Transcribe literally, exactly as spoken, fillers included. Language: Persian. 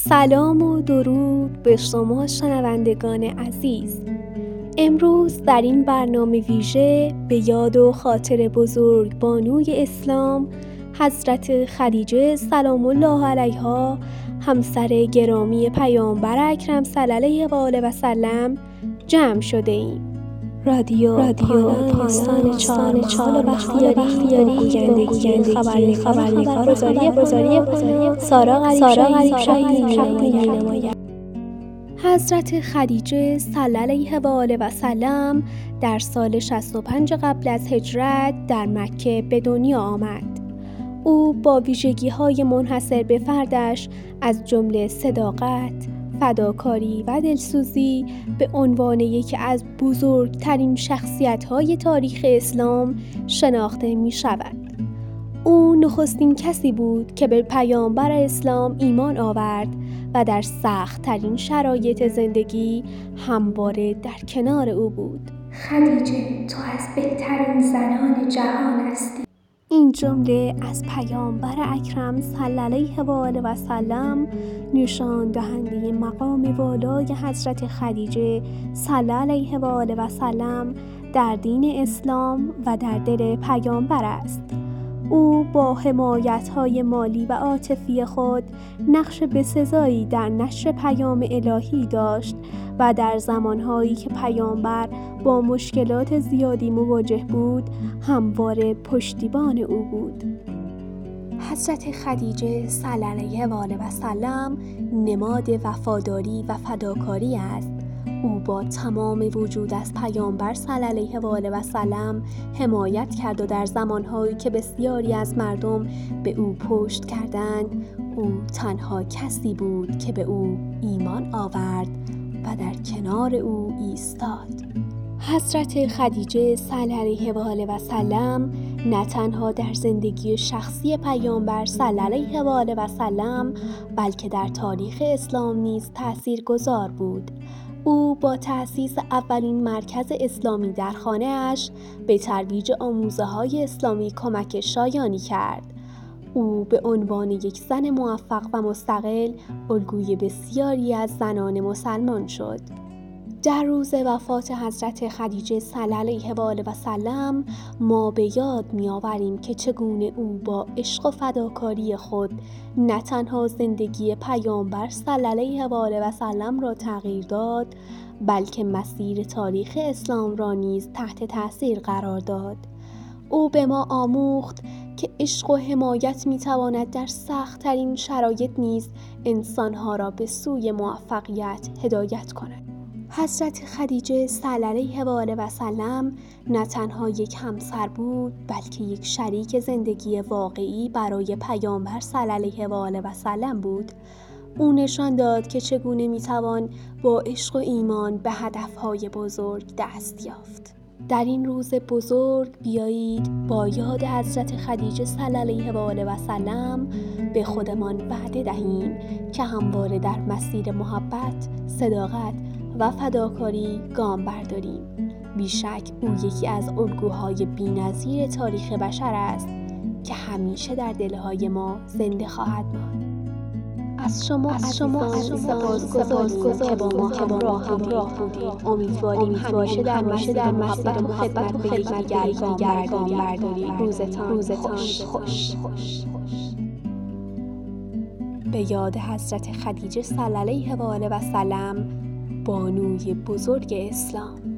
سلام و درود به شما شنوندگان عزیز. امروز در این برنامه ویژه به یاد و خاطر بزرگ بانوی اسلام حضرت خدیجه سلام الله علیها، همسر گرامی پیامبر اکرم صلی الله علیه و سلم جمع شده ایم. رادیو رادیو پانان چهار چهار بختیاری گویندگی خبری خبری خبرگزاری گزاری سارا غریب شاهی می‌نماید. حضرت خدیجه صلی الله علیه و سلم در سال شصت و پنج قبل از هجرت در مکه به دنیا آمد. او با ویژگی‌های منحصر به فردش از جمله صداقت، فداکاری و دلسوزی به عنوان یکی از بزرگترین شخصیت‌های تاریخ اسلام شناخته می‌شود. او نخستین کسی بود که به پیامبر اسلام ایمان آورد و در سخت‌ترین شرایط زندگی همواره در کنار او بود. خدیجه، تو از بهترین زنان جهان هستی. این جمله از پیامبر اکرم صلی الله علیه و سلم نشان دهنده مقام والای حضرت خدیجه صلی الله علیه و سلم در دین اسلام و در دل پیامبر است. او با حمایت‌های مالی و عاطفی خود نقش بسزایی در نشر پیام الهی داشت و در زمانهایی که پیامبر با مشکلات زیادی مواجه بود همواره پشتیبان او بود. حضرت خدیجه صلی الله علیه و سلم نماد وفاداری و فداکاری است. او با تمام وجود از پیامبر صلی الله علیه و سلم حمایت کرد و در زمانهایی که بسیاری از مردم به او پشت کردند، او تنها کسی بود که به او ایمان آورد و در کنار او ایستاد. حضرت خدیجه صلی الله علیه و سلم نه تنها در زندگی شخصی پیامبر صلی الله علیه و سلم بلکه در تاریخ اسلام نیز تاثیرگذار بود. او با تأسیس اولین مرکز اسلامی در خانه اش به ترویج آموزه‌های اسلامی کمک شایانی کرد. او به عنوان یک زن موفق و مستقل الگوی بسیاری از زنان مسلمان شد. در روز وفات حضرت خدیجه صلی الله علیه و سلم ما به یاد می‌آوریم که چگونه او با عشق و فداکاری خود نه تنها زندگی پیامبر صلی الله علیه و سلم را تغییر داد، بلکه مسیر تاریخ اسلام را نیز تحت تأثیر قرار داد. او به ما آموخت که عشق و حمایت می‌تواند در سخت‌ترین شرایط نیز انسان‌ها را به سوی موفقیت هدایت کند. حضرت خدیجه صلی الله علیه و سلم نه تنها یک همسر بود بلکه یک شریک زندگی واقعی برای پیامبر صلی الله علیه و سلم بود. او نشان داد که چگونه میتوان با عشق و ایمان به هدفهای بزرگ دست یافت. در این روز بزرگ بیایید با یاد حضرت خدیجه صلی الله علیه و سلم به خودمان وعده دهیم که همواره در مسیر محبت، صداقت و فداکاری گام برداریم. بیشک او یکی از الگوهای بی‌نظیر تاریخ بشر است که همیشه در دلهای ما زنده خواهد ماند. از شما از شما سپاسگزاریم که با ما همراه بودید. امیدواریم همیشه در مسیر محبت و خدمت و یکدیگر گام برداریم. روزتان روزتان خوش. به یاد حضرت خدیجه صلی الله علیه و سلم، بانوی بزرگ اسلام.